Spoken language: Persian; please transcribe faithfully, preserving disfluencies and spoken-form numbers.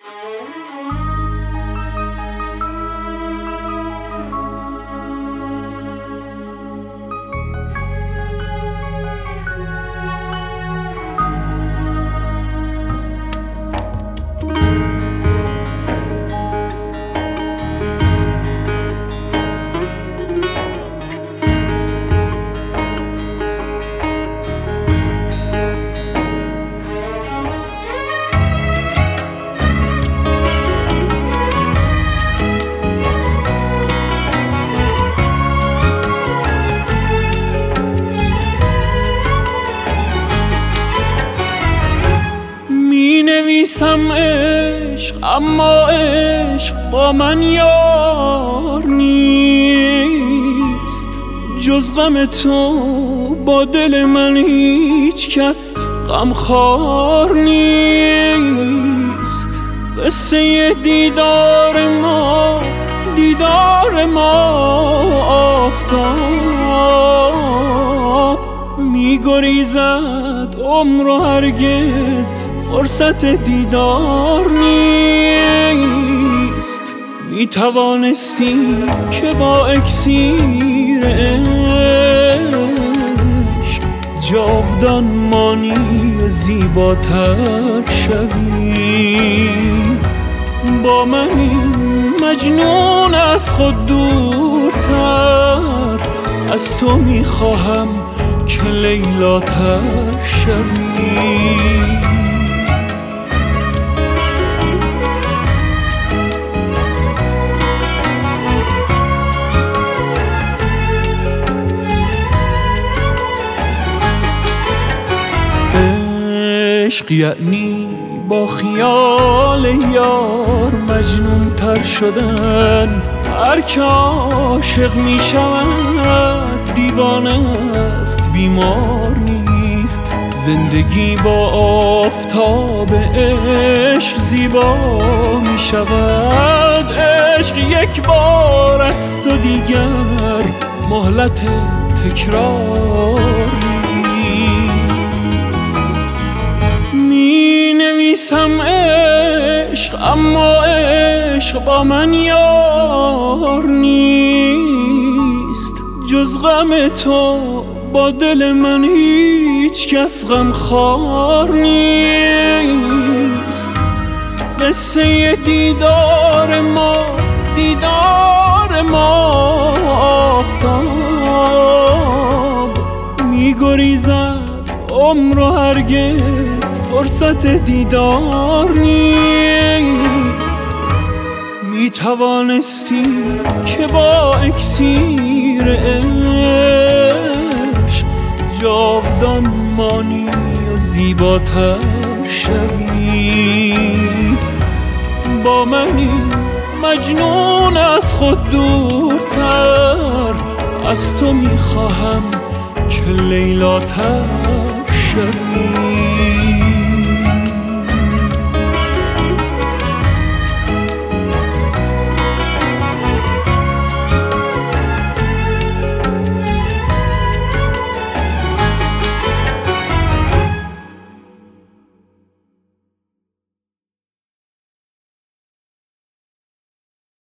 نویسم عشق اما عشق با من یار نیست، جز غم تو با دل من هیچ کس غمخوار نیست. قصه دیدار ما دیدار ما آفتاب می‌گریزد عمر و هرگز فرصت دیدار نیست. می توانستی که با اکسیر عشق جاودان مانی زیباتر شوی. با من این مجنون از خود دورتر، از تو می خواهم که لیلاتر شوی. عشق یعنی با خیال یار مجنون تر شدن. هر که عاشق می شود دیوانه است، بیمار نیست. زندگی با آفتاب عشق زیبا می شود. عشق یک بار است و دیگر مهلت تکرار نیست. می نویسم عشق اما عشق با من یار نیست، جز غم تو با دل من هیچ کس غمخوار نیست. قصه دیدار ما دیدار ما آفتاب می‌گریزد عمر و هرگز فرصت دیدار نیست. می توانستی که با اکسیر عشق جاودان مانی و زیباتر شوی. با من این مجنون از خود دورتر، از تو می خواهم که لیلاتر شوی.